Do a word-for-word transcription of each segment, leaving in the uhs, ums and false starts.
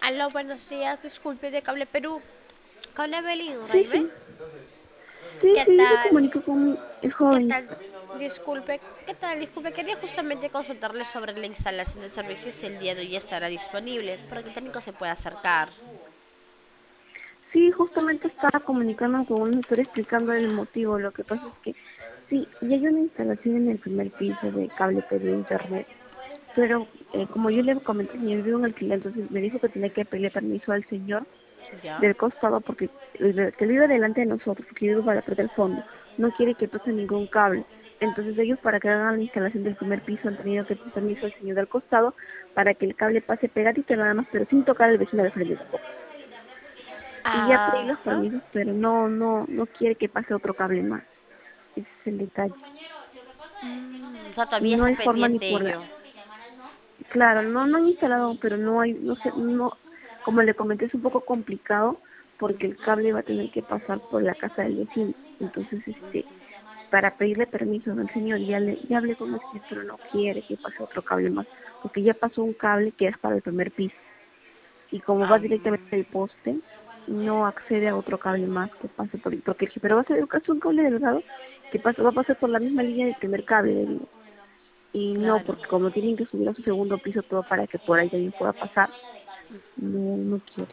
Aló, buenos días, disculpe de Cable Perú. Con Evelyn Sí, Raime. sí, sí, ¿Qué sí, yo me tal? comunico con el ¿Qué joven. tal? Disculpe, ¿qué tal? Disculpe, quería justamente consultarle sobre la instalación del servicio si el día de hoy estará disponible para que el técnico se pueda acercar. Sí, justamente estaba comunicando con un doctor explicando el motivo. Lo que pasa es que sí, ya hay una instalación en el primer piso de cable P D Internet, pero eh, como yo le comenté, el señor vive en alquiler, entonces me dijo que tenía que pedirle permiso al señor ¿Ya? del costado porque el que vive delante de nosotros, porque yo vivo para la parte del fondo, no quiere que pase ningún cable. Entonces ellos para que hagan la instalación del primer piso han tenido que pedir permiso al señor del costado para que el cable pase pegadito nada más, pero sin tocar al vecino de frente tampoco. Y ya pedí los Ajá. permisos, pero no, no, no quiere que pase otro cable más. Ese es el detalle. Mm, o sea, Y todavía no está hay forma ni pendiente por la, ello. claro, no, no han instalado, pero no hay, no sé, no, como le comenté, es un poco complicado porque el cable va a tener que pasar por la casa del vecino. Entonces, este, para pedirle permiso al señor, ya le, ya hablé con el señor, pero no quiere que pase otro cable más, porque ya pasó un cable que es para el primer piso. Y como va Ah, directamente del poste, no accede a otro cable más que pase por ahí. Porque dije, pero va a ser es un cable delgado que pasa, va a pasar por la misma línea del primer cable, le digo. Y no, claro. porque como tienen que subir a su segundo piso todo para que por ahí también pueda pasar, no, no quiere.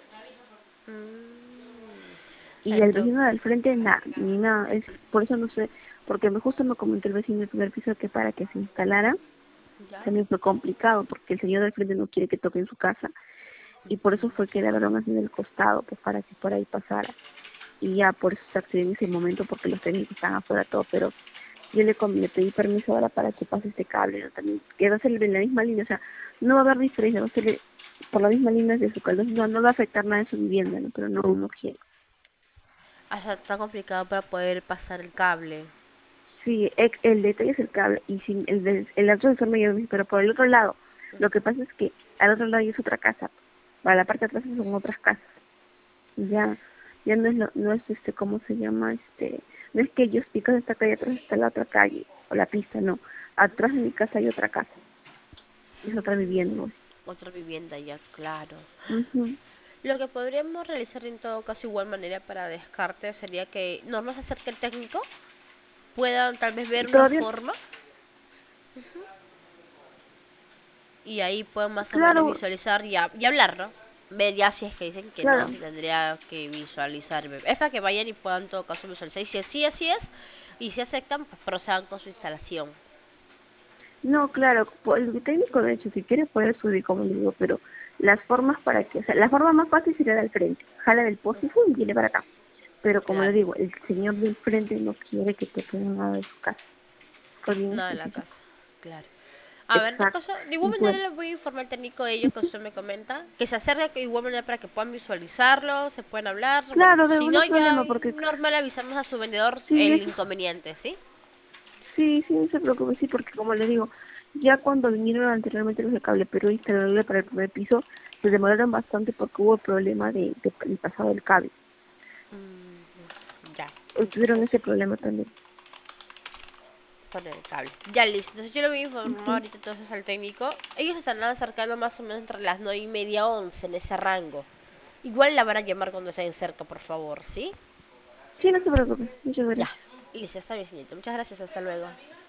Mm, Y el ento- vecino del frente, nada, ni nada. Es, por eso no sé, porque me justo me comentó el vecino del primer piso que para que se instalara ¿Ya? también fue complicado, porque el señor del frente no quiere que toque en su casa. Y por eso fue que le hablaron así del costado, pues para que por ahí pasara. Y ya por eso se accedió en ese momento, porque los técnicos están afuera todo, pero yo le, com- le pedí permiso ahora para que pase este cable, ¿no? También, que va a ser en la misma línea, o sea, no va a haber diferencia, va a ser por la misma línea de su calor, no, no va a afectar nada en su vivienda, ¿no? Pero no, no quiere. Hasta está complicado para poder pasar el cable. Sí, e- el detalle es el cable, y sin el, del- el otro sensor me dio, pero por el otro lado, lo que pasa es que al otro lado ya es otra casa, para la parte de atrás son otras casas, ya, ya no es, lo, no es este, ¿cómo se llama? Este, no es que yo pico de esta calle, atrás está la otra calle, o la pista, no, atrás de mi casa hay otra casa, es otra vivienda, ¿no? Otra vivienda ya, claro. Ujú. Lo que podríamos realizar en todo caso igual manera para descarte sería que no nos acerque el técnico, puedan tal vez ver una Todavía, forma y ahí puedan más o menos claro, visualizar y, ha- y hablar, ¿no? Ver ya si es que dicen que no, claro, si tendría que visualizar. Es para que vayan y puedan en todo caso visualizar. Y si así, así es, y si aceptan, pues procedan con su instalación. no, claro, po- el técnico de hecho, si quiere puede subir, como le digo, pero las formas para que, o sea, la forma más fácil sería del frente, jala del poste y ¡fum! Viene para acá. Pero como le Claro, digo, el señor del frente no quiere que toquen nada de su casa, es bien nada de la específico. casa, claro. A ver, de, Exacto. cosa, de igual Y manera pues, les voy a informar al técnico de ello que usted me comenta, que se acerque de igual manera para que puedan visualizarlo, se pueden hablar. Bueno, claro, de si no, alguna ya problema, porque normal avisamos a su vendedor sí, el eso, inconveniente, ¿sí? sí, sí, no se preocupe, sí, porque como le digo, ya cuando vinieron anteriormente los de cable, pero instalarle para el primer piso, se demoraron bastante porque hubo problema de, de, del pasado del cable. Mm, ya, Eh, Tuvieron entonces ese problema también. poner el cable. Ya listo, entonces yo le voy a informar Ujú. ahorita entonces al técnico. Ellos estarán acercando más o menos entre las nueve y media once en ese rango. Igual la van a llamar cuando estén cerca, por favor, ¿sí? Sí, no se preocupe. Muchas Ya, gracias. listo, está bien, señorita. Muchas gracias, hasta luego.